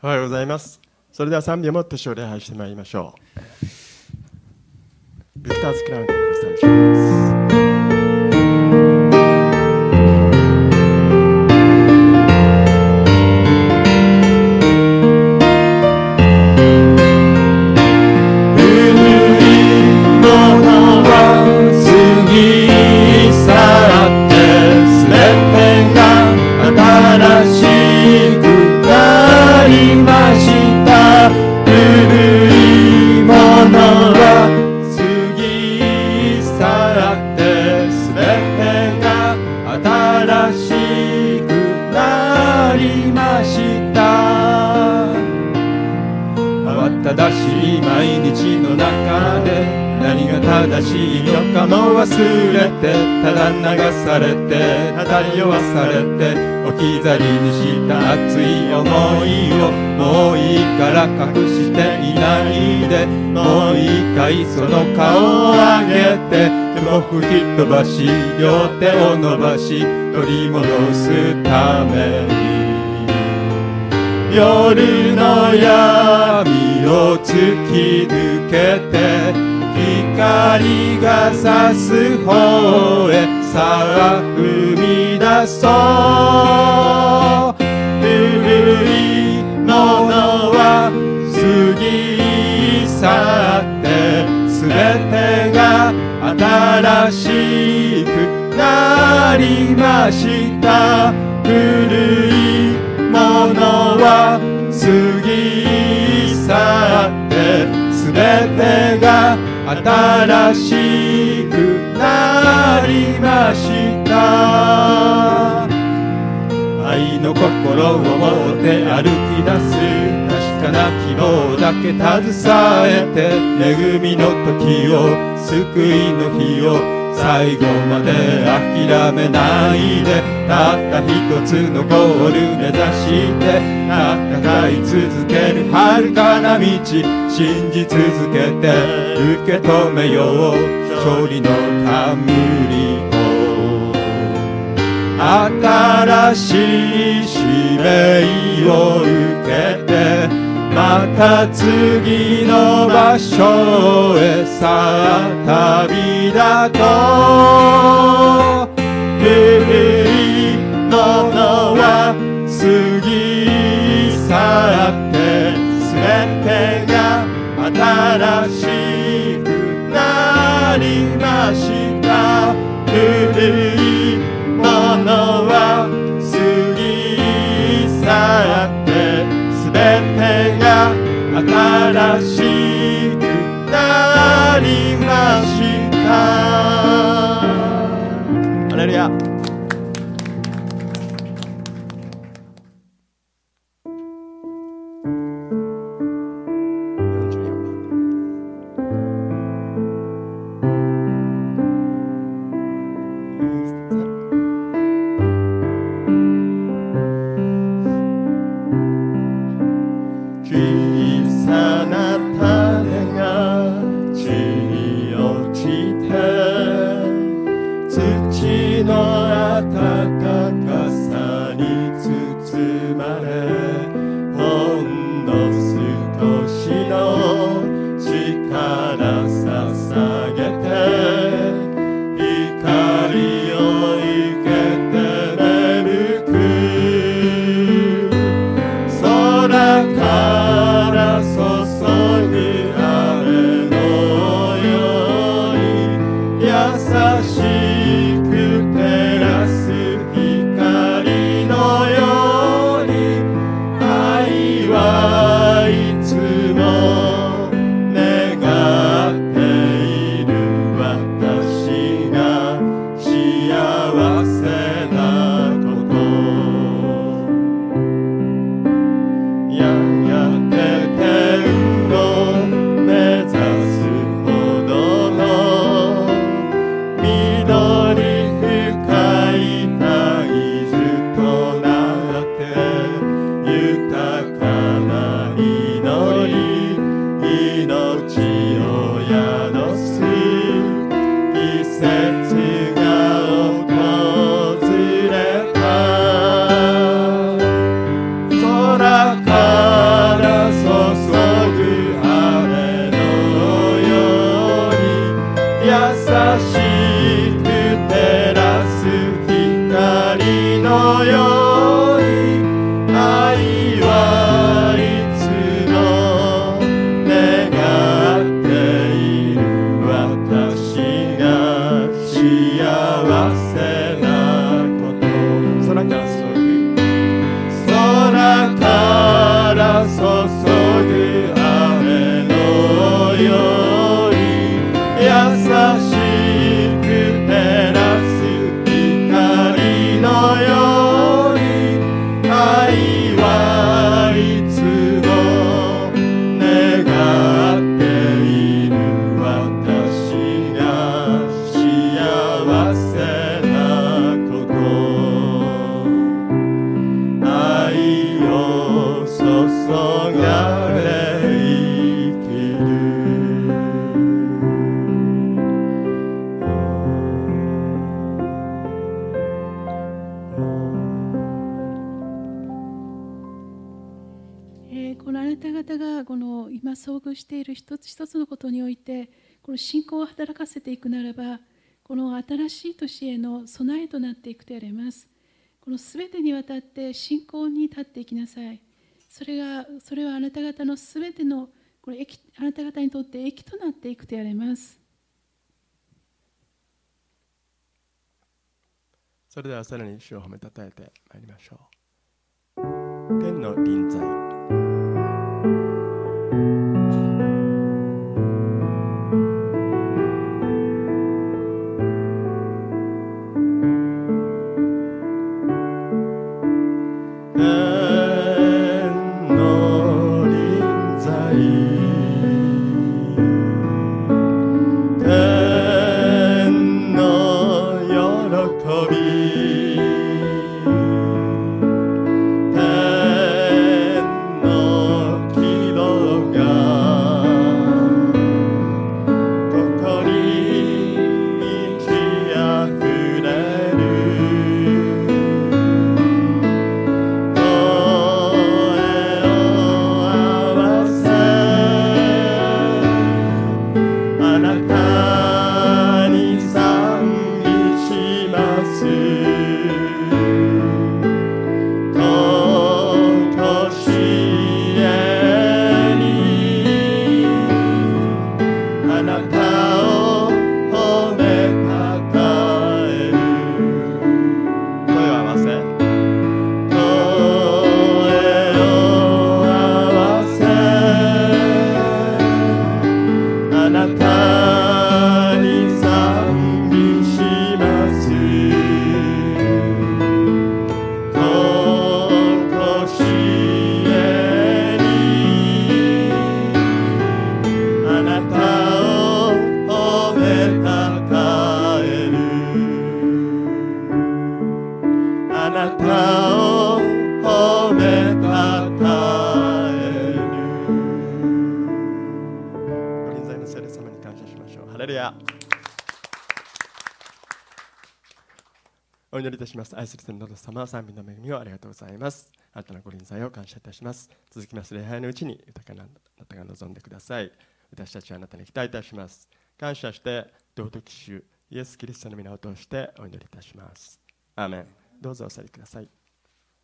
おはようございます。それでは賛美をもって礼拝してまいりましょう。ビクターズクラウンから賛美します。忘れてただ流されてただ弱されて置き去りにした熱い思いをもういいから隠していないで、もう一回その顔を上げて手も吹き飛ばし両手を伸ばし取り戻すために夜の闇を突き抜けて光が差す方へさあ踏み出そう。古いものは過ぎ去ってすべてが新しくなりました。古いものは過ぎ去ってすべてが新しくなりました。愛の心を持って歩き出す確かな希望だけ携えて恵みの時を救いの日を最後まで諦めないでたった一つのゴール目指して戦い続ける遥かな道信じ続けて受け止めよう勝利の冠を。新しい使命を受けてまた次の場所へさあ旅立とう。古いものは過ぎ去ってすべてが新しくなりました。古いものは過ぎ去ってすべてが新しくなりました。ハレルヤ。空からこのあなた方がこの今遭遇している一つ一つのことにおいてこの信仰を働かせていくならば、この新しい年への備えとなっていくとあります。このすべてにわたって信仰に立っていきなさい。それはあなた方のすべてのこれあなた方にとって益となっていくとあります。 それではさらに主を褒めたたえてまいりましょう。天の臨在、お祈りいたします。愛する天の様、賛美の恵みをありがとうございます。あなたのご臨在を感謝いたします。続きます礼拝のうちに豊かなあなたが望んでください。私たちはあなたに期待いたします。感謝して道徳主イエス・キリストの皆を通してお祈りいたします。アーメン。どうぞお去りください。